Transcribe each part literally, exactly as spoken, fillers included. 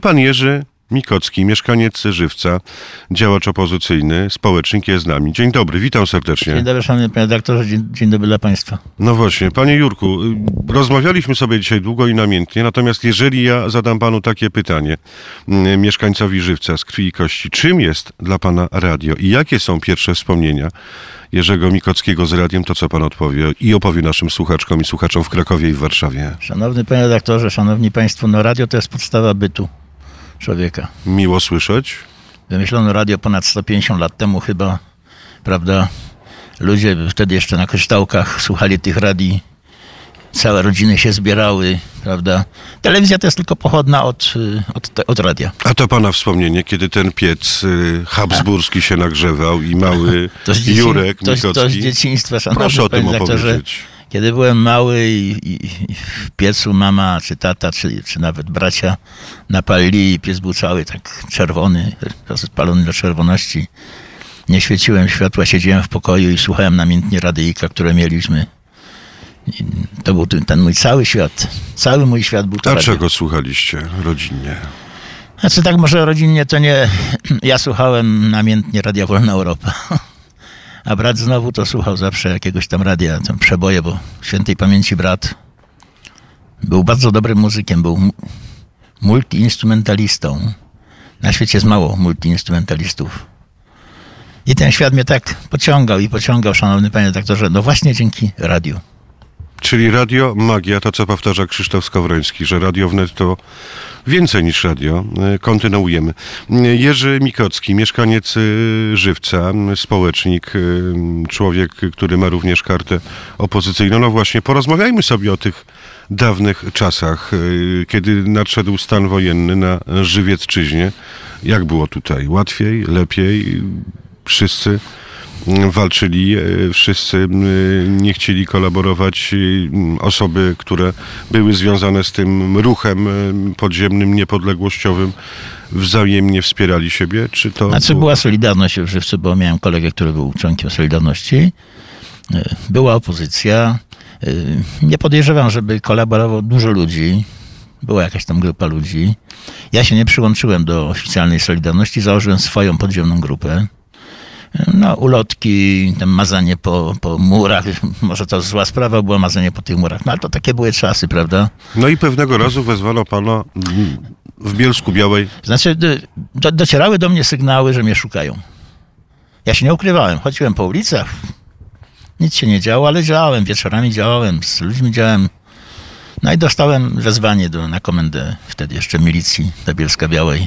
Pan Jerzy Mikocki, mieszkaniec Żywca, działacz opozycyjny, społecznik jest z nami. Dzień dobry, witam serdecznie. Dzień dobry, szanowny panie redaktorze, dzień, dzień dobry dla państwa. No właśnie, panie Jurku, rozmawialiśmy sobie dzisiaj długo i namiętnie, natomiast jeżeli ja zadam panu takie pytanie, mieszkańcowi Żywca z krwi i kości, czym jest dla pana radio i jakie są pierwsze wspomnienia Jerzego Mikockiego z radiem, to co pan odpowie i opowie naszym słuchaczkom i słuchaczom w Krakowie i w Warszawie? Szanowny panie redaktorze, szanowni państwo, no radio to jest podstawa bytu człowieka. Miło słyszeć. Wymyślono radio ponad sto pięćdziesiąt lat temu chyba, prawda? Ludzie wtedy jeszcze na kościołkach słuchali tych radii. Całe rodziny się zbierały, prawda? Telewizja to jest tylko pochodna od, od, od radia. A to pana wspomnienie, kiedy ten piec y, habsburski się nagrzewał i mały to dzieci, Jurek to, Mikocki. To z dzieciństwa, szanowny Proszę o tym panie opowiedzieć. Kiedy byłem mały i, i, i w piecu mama, czy tata, czy, czy nawet bracia napalili i piec był cały tak czerwony, spalony do czerwoności. Nie świeciłem światła, siedziałem w pokoju i słuchałem namiętnie radyjka, które mieliśmy. I to był ten, ten mój cały świat. Cały mój świat był to A radio. czego słuchaliście rodzinnie? Znaczy tak może rodzinnie to nie... Ja słuchałem namiętnie Radia Wolna Europa. A brat znowu to słuchał zawsze jakiegoś tam radia, tam przeboje, bo świętej pamięci brat był bardzo dobrym muzykiem, był multiinstrumentalistą. Na świecie jest mało multiinstrumentalistów. I ten świat mnie tak pociągał i pociągał, szanowny panie redaktorze, no właśnie dzięki radiu. Czyli radio, magia, to co powtarza Krzysztof Skowroński, że Radio Wnet to więcej niż radio. Kontynuujemy. Jerzy Mikocki, mieszkaniec Żywca, społecznik, człowiek, który ma również kartę opozycyjną. No właśnie, porozmawiajmy sobie o tych dawnych czasach, kiedy nadszedł stan wojenny na Żywiecczyźnie. Jak było tutaj? Łatwiej? Lepiej? Wszyscy walczyli, wszyscy nie chcieli kolaborować. Osoby, które były związane z tym ruchem podziemnym, niepodległościowym, wzajemnie wspierali siebie? Czy to Znaczy było... była Solidarność w Żywcu, bo miałem kolegę, który był członkiem Solidarności. Była opozycja. Nie podejrzewam, żeby kolaborowało dużo ludzi. Była jakaś tam grupa ludzi. Ja się nie przyłączyłem do oficjalnej Solidarności, założyłem swoją podziemną grupę. No, ulotki, tam mazanie po, po murach, może to zła sprawa była, mazanie po tych murach, no ale to takie były czasy, prawda? No i pewnego razu wezwano pana w Bielsku Białej. Znaczy, do, docierały do mnie sygnały, że mnie szukają. Ja się nie ukrywałem, chodziłem po ulicach, nic się nie działo, ale działałem, wieczorami działałem, z ludźmi działałem. No i dostałem wezwanie do, na komendę wtedy jeszcze milicji do Bielska Białej.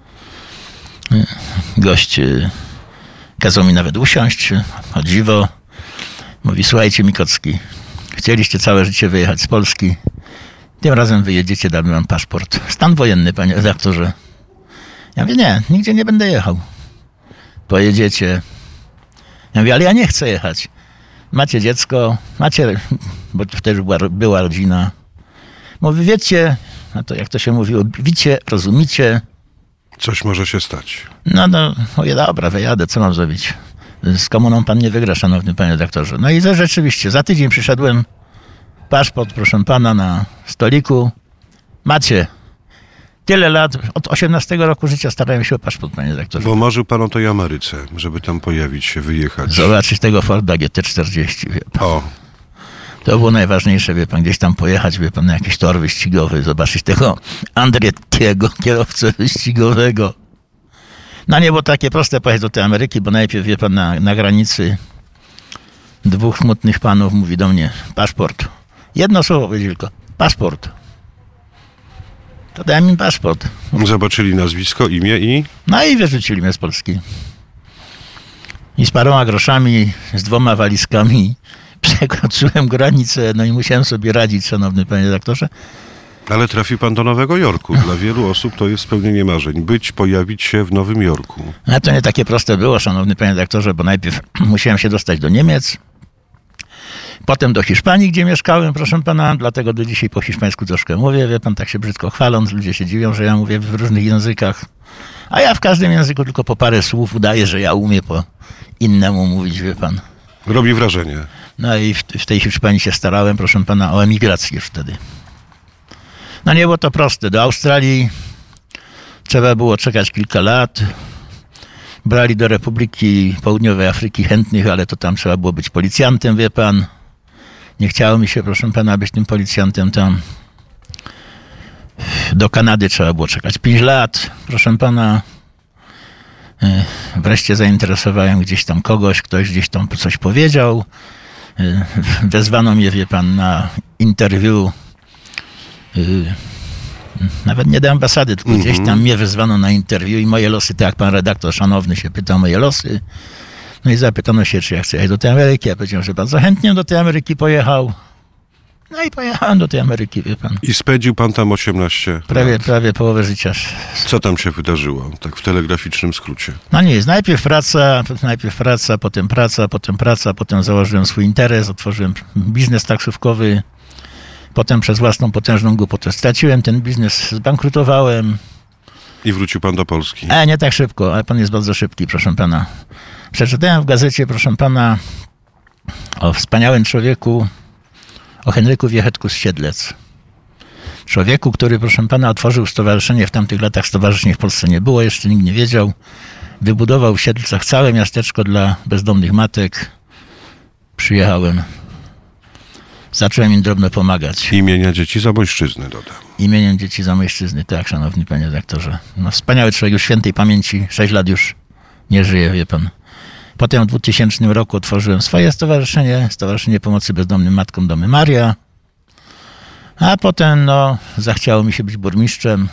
Gość kazał mi nawet usiąść, o dziwo. Mówi, słuchajcie Mikocki, chcieliście całe życie wyjechać z Polski. Tym razem wyjedziecie, damy wam paszport. Stan wojenny, panie redaktorze. Ja mówię, nie, nigdzie nie będę jechał. Pojedziecie. Ja mówię, ale ja nie chcę jechać. Macie dziecko, macie, bo wtedy była, była rodzina. Mówi, wiecie, no to jak to się mówiło, wicie, rozumicie. Coś może się stać. No, no, mówię, dobra, wyjadę, co mam zrobić? Z komuną pan nie wygra, szanowny panie redaktorze. No i to rzeczywiście, za tydzień przyszedłem, paszport, proszę pana, na stoliku. Macie. Tyle lat, od osiemnastego roku życia starałem się o paszport, panie redaktorze. Bo marzył pan o tej Ameryce, żeby tam pojawić się, wyjechać. Zobaczyć tego Forda G T czterdzieści, wie pan. O. To było najważniejsze, wie pan, gdzieś tam pojechać, wie pan, na jakiś tor wyścigowy, zobaczyć tego Andrettiego, kierowcę wyścigowego. No nie było takie proste pojechać do tej Ameryki, bo najpierw, wie pan, na, na granicy dwóch smutnych panów mówi do mnie, paszport. Jedno słowo powiedzieli tylko, paszport. To dałem im paszport. Zobaczyli nazwisko, imię i... No i wyrzucili mnie z Polski. I z paroma groszami, z dwoma walizkami przekroczyłem granicę, no i musiałem sobie radzić, szanowny panie redaktorze. Ale trafił pan do Nowego Jorku. Dla wielu osób to jest spełnienie marzeń. Być, pojawić się w Nowym Jorku. No to nie takie proste było, szanowny panie redaktorze, bo najpierw musiałem się dostać do Niemiec, potem do Hiszpanii, gdzie mieszkałem, proszę pana, dlatego do dzisiaj po hiszpańsku troszkę mówię, wie pan, tak się brzydko chwaląc, ludzie się dziwią, że ja mówię w różnych językach, a ja w każdym języku tylko po parę słów udaję, że ja umiem po innemu mówić, wie pan. Robi wrażenie. No i w, w tej Hiszpanii się starałem, proszę pana, o emigrację już wtedy. No nie było to proste. Do Australii Trzeba było czekać kilka lat. Brali do Republiki Południowej Afryki chętnych, ale to tam trzeba było być policjantem, wie pan. Nie chciało mi się, proszę pana, być tym policjantem tam. Do Kanady trzeba było czekać pięć lat, proszę pana. Wreszcie zainteresowałem gdzieś tam kogoś, ktoś gdzieś tam coś powiedział. Wezwano mnie, wie pan, na interwiu. Nawet nie do ambasady, tylko mm-hmm. gdzieś tam mnie wezwano na interwiu i moje losy, tak jak pan redaktor szanowny się pytał o moje losy. No i zapytano się, czy ja chcę jechać do tej Ameryki. Ja powiedziałem, że bardzo chętnie do tej Ameryki pojechał. No i pojechałem do tej Ameryki, wie pan. I spędził pan tam osiemnaście Prawie, lat. prawie połowę życia. Co tam się wydarzyło, tak w telegraficznym skrócie? No nic, najpierw praca, najpierw praca, potem praca, potem praca, potem założyłem swój interes, otworzyłem biznes taksówkowy. Potem przez własną potężną głupotę straciłem ten biznes, zbankrutowałem. I wrócił pan do Polski? E, nie tak szybko, ale pan jest bardzo szybki, proszę pana. Przeczytałem w gazecie, proszę pana, o wspaniałym człowieku, o Henryku Wiechetku z Siedlec. Człowieku, który, proszę pana, otworzył stowarzyszenie, w tamtych latach stowarzyszeń w Polsce nie było, jeszcze nikt nie wiedział. Wybudował w Siedlcach całe miasteczko dla bezdomnych matek. Przyjechałem. Zacząłem im drobno pomagać. Imienia dzieci Zamojszczyzny, dodam. Imieniem dzieci Zamojszczyzny, tak, szanowny panie redaktorze. No, wspaniały człowiek, już świętej pamięci, sześć lat już nie żyje, wie pan. Potem w dwutysięcznym roku otworzyłem swoje stowarzyszenie, Stowarzyszenie Pomocy Bezdomnym Matkom Domy Maria. A potem, no, zachciało mi się być burmistrzem.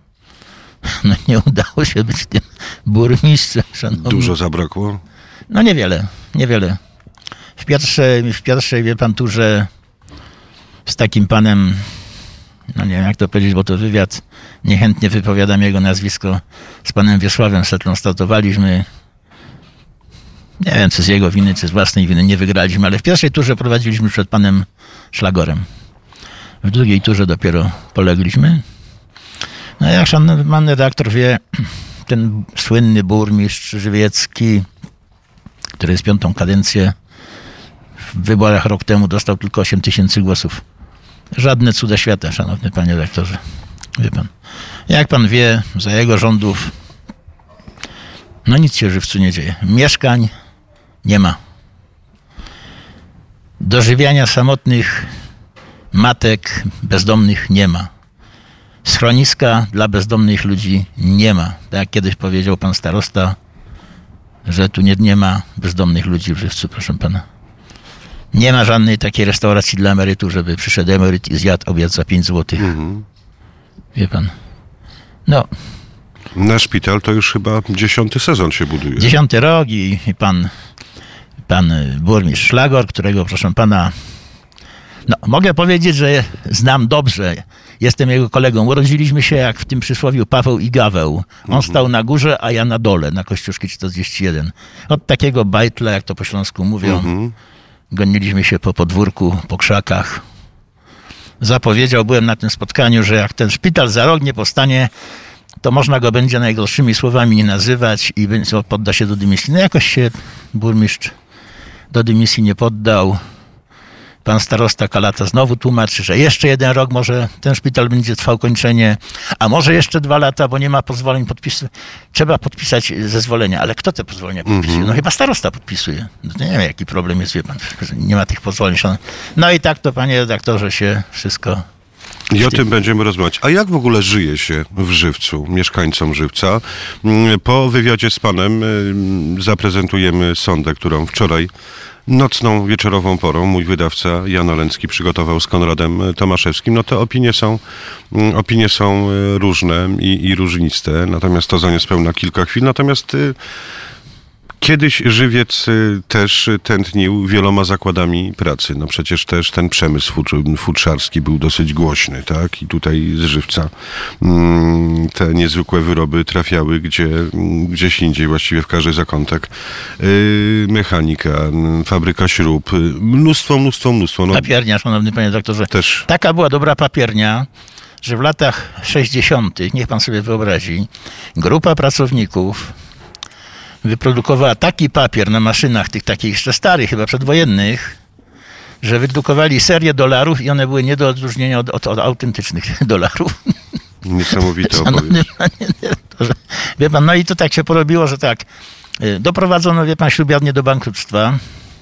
No, nie udało się być tym burmistrzem, szanowny. Dużo zabrakło? No, niewiele, niewiele. W pierwszej, w pierwszej, wie pan, turze z takim panem, no nie wiem jak to powiedzieć, bo to wywiad, niechętnie wypowiadam jego nazwisko, z panem Wiesławem Setlą startowaliśmy. Nie wiem, czy z jego winy, czy z własnej winy nie wygraliśmy, ale w pierwszej turze prowadziliśmy przed panem Szlagorem. W drugiej turze dopiero polegliśmy. No jak szanowny pan redaktor wie, ten słynny burmistrz żywiecki, który jest piątą kadencję, w wyborach rok temu dostał tylko osiem tysięcy głosów. Żadne cuda świata, szanowny panie redaktorze. Wie pan. Jak pan wie, za jego rządów no nic się w Żywcu nie dzieje. Mieszkań nie ma. Dożywiania samotnych matek bezdomnych nie ma. Schroniska dla bezdomnych ludzi nie ma. Tak jak kiedyś powiedział pan starosta, że tu nie, nie ma bezdomnych ludzi w Żywcu, proszę pana. Nie ma żadnej takiej restauracji dla emerytów, żeby przyszedł emeryt i zjadł obiad za pięć złotych. Mhm. Wie pan. No. Na szpital to już chyba dziesiąty sezon się buduje. Dziesiąty rok i, i pan, pan burmistrz Szlagor, którego, proszę pana, no, mogę powiedzieć, że znam dobrze. Jestem jego kolegą. Urodziliśmy się jak w tym przysłowiu Paweł i Gaweł. On mhm. stał na górze, a ja na dole, na Kościuszki czterdzieści jeden. Od takiego bajtla, jak to po śląsku mówią, mhm. goniliśmy się po podwórku, po krzakach. Zapowiedział, byłem na tym spotkaniu, że jak ten szpital za rok nie powstanie, to można go będzie najgorszymi słowami nie nazywać i podda się do dymisji. No jakoś się burmistrz do dymisji nie poddał. Pan starosta Kalata znowu tłumaczy, że jeszcze jeden rok może ten szpital będzie trwał kończenie, a może jeszcze dwa lata, bo nie ma pozwoleń podpisu. Trzeba podpisać zezwolenia, ale kto te pozwolenia podpisuje? Mm-hmm. No chyba starosta podpisuje. No to nie wiem, jaki problem jest, wie pan, że nie ma tych pozwoleń. No i tak to, panie redaktorze, się wszystko... I o tym będziemy rozmawiać. A jak w ogóle żyje się w Żywcu, mieszkańcom Żywca? Po wywiadzie z panem zaprezentujemy sondę, którą wczoraj nocną, wieczorową porą mój wydawca Jan Olencki przygotował z Konradem Tomaszewskim. No te opinie są, opinie są różne i, i różniste, natomiast to za niespełna kilka chwil. Natomiast kiedyś Żywiec też tętnił wieloma zakładami pracy. No przecież też ten przemysł futrzarski był dosyć głośny, tak? I tutaj z Żywca te niezwykłe wyroby trafiały gdzie, gdzieś indziej, właściwie w każdy zakątek. Mechanika, fabryka śrub, mnóstwo, mnóstwo, mnóstwo. No, papiernia, szanowny panie doktorze. Też. Taka była dobra papiernia, że w latach sześćdziesiątych, niech pan sobie wyobrazi, grupa pracowników wyprodukowała taki papier na maszynach, tych takich jeszcze starych, chyba przedwojennych, że wydrukowali serię dolarów i one były nie do odróżnienia od, od, od autentycznych dolarów. Niesamowite opowieść. Wie pan, no i to tak się porobiło, że tak, doprowadzono, wie pan, ślubiarnię do bankructwa.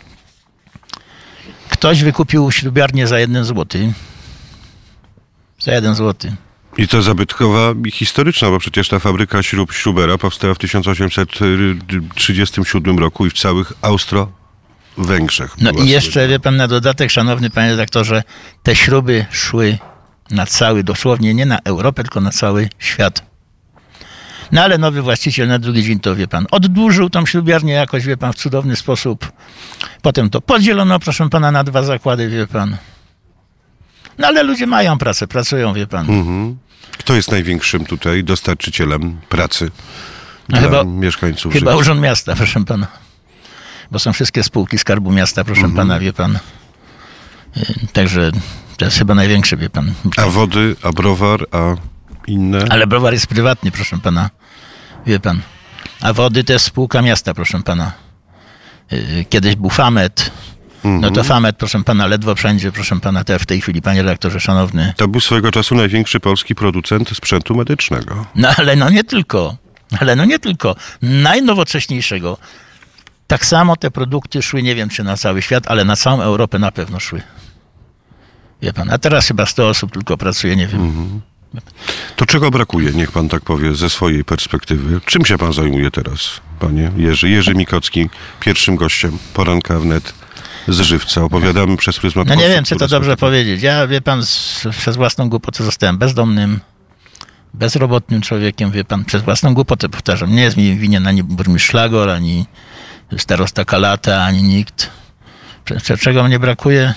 Ktoś wykupił ślubiarnię za jeden złoty. Za jeden złoty. I to zabytkowa i historyczna, bo przecież ta fabryka śrub Schrubera powstała w tysiąc osiemset trzydziestym siódmym roku i w całych Austro-Węgrzech. No i jeszcze, wie pan, na dodatek, szanowny panie redaktorze, te śruby szły na cały, dosłownie nie na Europę, tylko na cały świat. No ale nowy właściciel na drugi dzień to, wie pan, oddłużył tą ślubiarnię jakoś, wie pan, w cudowny sposób. Potem to podzielono, proszę pana, na dwa zakłady, wie pan. No ale ludzie mają pracę, pracują, wie pan. Mhm. Kto jest największym tutaj dostarczycielem pracy no dla chyba, mieszkańców? Chyba Życia? Urząd Miasta, proszę pana. Bo są wszystkie spółki Skarbu Miasta, proszę mhm. pana, wie pan. Także to jest chyba największy, wie pan. A wody, a browar, a inne? Ale browar jest prywatny, proszę pana. Wie pan. A wody to jest spółka miasta, proszę pana. Kiedyś był Famet. No to Famet, proszę pana, ledwo wszędzie, proszę pana, te w tej chwili, panie redaktorze szanowny. To był swojego czasu największy polski producent sprzętu medycznego. No ale no nie tylko. Ale no nie tylko. Najnowocześniejszego. Tak samo te produkty szły, nie wiem czy na cały świat, ale na całą Europę na pewno szły. Wie pan, a teraz chyba sto osób tylko pracuje, nie wiem. Mhm. To czego brakuje, niech pan tak powie, ze swojej perspektywy? Czym się pan zajmuje teraz, panie Jerzy? Jerzy Mikocki, pierwszym gościem Poranka Wnet z Żywca. Opowiadamy przez pryzmat... No nie wiem, czy to dobrze powiedzieć. Ja, wie pan, z, przez własną głupotę zostałem bezdomnym, bezrobotnym człowiekiem, wie pan, przez własną głupotę, powtarzam. Nie jest mi winien ani burmistrz Szlagor, ani starosta Kalata, ani nikt. Czego mnie brakuje?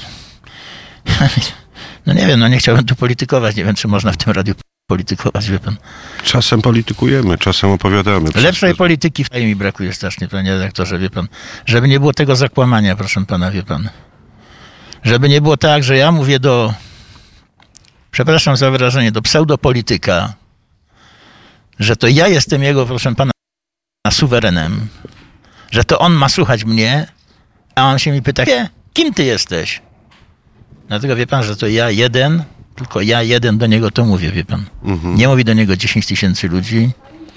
No nie wiem, no nie chciałbym tu politykować. Nie wiem, czy można w tym radiu politykować, wie pan. Czasem politykujemy, czasem opowiadamy. Lepszej przez... polityki w tej mi brakuje strasznie, panie redaktorze, wie pan. Żeby nie było tego zakłamania, proszę pana, wie pan. Żeby nie było tak, że ja mówię do, przepraszam za wyrażenie, do pseudopolityka, że to ja jestem jego, proszę pana, suwerenem, że to on ma słuchać mnie, a on się mi pyta, kim ty jesteś? Dlatego wie pan, że to ja jeden, tylko ja jeden do niego to mówię, wie pan. Mhm. Nie mówi do niego dziesięć tysięcy ludzi.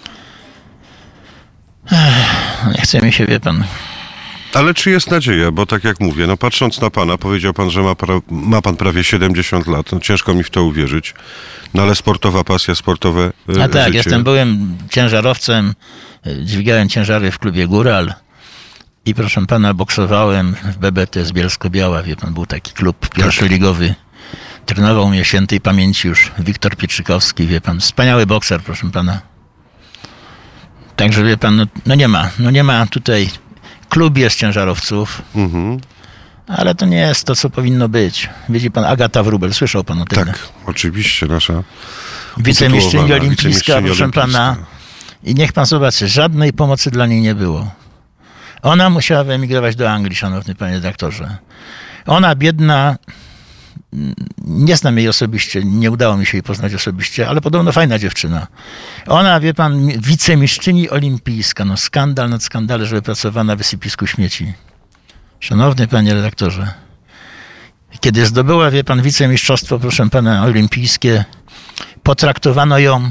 Ech, nie chce mi się, wie pan. Ale czy jest nadzieja? Bo tak jak mówię, no patrząc na pana, powiedział pan, że ma, pra- ma pan prawie siedemdziesiąt lat. No ciężko mi w to uwierzyć. No ale sportowa pasja, sportowe e, A tak, życie. Jestem byłem ciężarowcem, dźwigałem ciężary w klubie Góral. I proszę pana, boksowałem w B B T z Bielsko-Biała, wie pan, był taki klub pierwszoligowy. Trenował mnie świętej pamięci już Wiktor Pietrzykowski, wie pan, wspaniały bokser, proszę pana. Także wie pan, no, no nie ma, no nie ma tutaj, klub jest ciężarowców, mhm. ale to nie jest to, co powinno być. Widzi pan, Agata Wróbel, słyszał pan o tym? Tak, oczywiście, nasza wicemistrzyni olimpijska, proszę pana. I niech pan zobaczy, żadnej pomocy dla niej nie było. Ona musiała wyemigrować do Anglii, szanowny panie redaktorze. Ona, biedna, nie znam jej osobiście, nie udało mi się jej poznać osobiście, ale podobno fajna dziewczyna. Ona, wie pan, wicemistrzyni olimpijska, no skandal nad skandale, żeby pracowała na wysypisku śmieci. Szanowny panie redaktorze, kiedy zdobyła, wie pan, wicemistrzostwo, proszę pana, olimpijskie, potraktowano ją,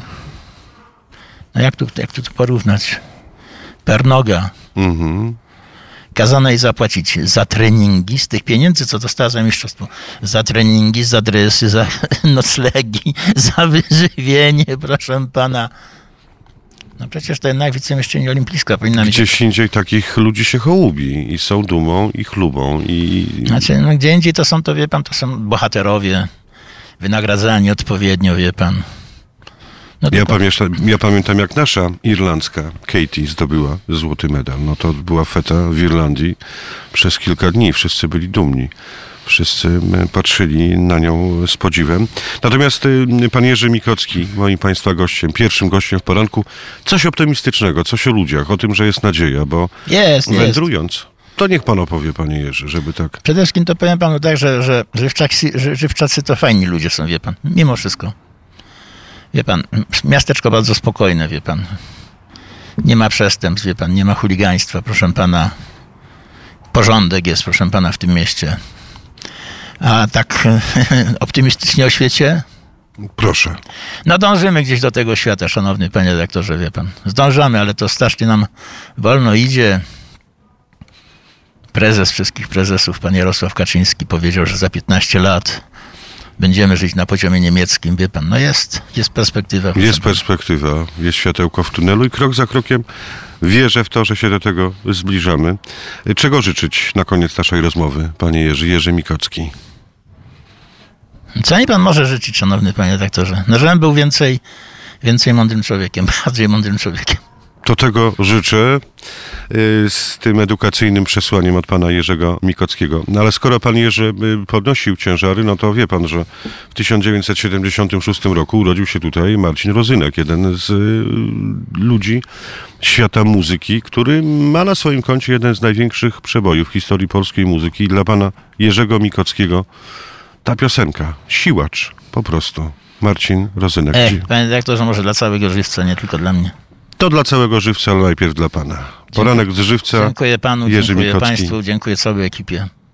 no jak tu, jak tu porównać, per noga. Mhm. Kazano jej zapłacić za treningi z tych pieniędzy, co dostała za mistrzostwo. Za treningi, za dresy, za noclegi, za wyżywienie, proszę pana. No przecież to jednak wicemistrzyni olimpijska powinna mieć... Gdzieś indziej takich ludzi się hołubi i są dumą i chlubą. I... Znaczy, no gdzie indziej to są, to wie pan, to są bohaterowie, wynagradzani odpowiednio, wie pan. No ja, pamiętam, ja pamiętam, jak nasza irlandzka Katie zdobyła złoty medal. No to była feta w Irlandii przez kilka dni. Wszyscy byli dumni. Wszyscy patrzyli na nią z podziwem. Natomiast pan Jerzy Mikocki, moim państwa gościem, pierwszym gościem w poranku, coś optymistycznego, coś o ludziach, o tym, że jest nadzieja, bo jest, wędrując, jest. to niech pan opowie, panie Jerzy, żeby tak... Przede wszystkim to powiem panu tak, że, że żywczacy, że żywczacy to fajni ludzie są, wie pan, mimo wszystko. Wie pan, miasteczko bardzo spokojne, wie pan. Nie ma przestępstw, wie pan, nie ma chuligaństwa, proszę pana. Porządek jest, proszę pana, w tym mieście. A tak optymistycznie o świecie, Proszę. No dążymy gdzieś do tego świata, szanowny panie redaktorze, wie pan. Zdążamy, ale to strasznie nam wolno idzie. Prezes wszystkich prezesów, pan Jarosław Kaczyński, powiedział, że za piętnaście lat będziemy żyć na poziomie niemieckim, wie pan. No jest, jest perspektywa. Jest perspektywa, jest światełko w tunelu i krok za krokiem wierzę w to, że się do tego zbliżamy. Czego życzyć na koniec naszej rozmowy, panie Jerzy, Jerzy Mikocki? Co mi pan może życzyć, szanowny panie redaktorze? No, żebym był więcej, więcej mądrym człowiekiem, bardziej mądrym człowiekiem. To tego życzę z tym edukacyjnym przesłaniem od pana Jerzego Mikockiego. No ale skoro pan Jerzy podnosił ciężary, no to wie pan, że w tysiąc dziewięćset siedemdziesiątym szóstym roku urodził się tutaj Marcin Rozynek, jeden z ludzi świata muzyki, który ma na swoim koncie jeden z największych przebojów w historii polskiej muzyki. I dla pana Jerzego Mikockiego ta piosenka, siłacz, po prostu. Marcin Rozynek. E, panie redaktorze, może dla całego żywca, nie tylko dla mnie. To dla całego żywca, ale najpierw dla pana. Poranek z żywca. Dziękuję panu, Jerzy dziękuję Mikocki. państwu, dziękuję całej ekipie.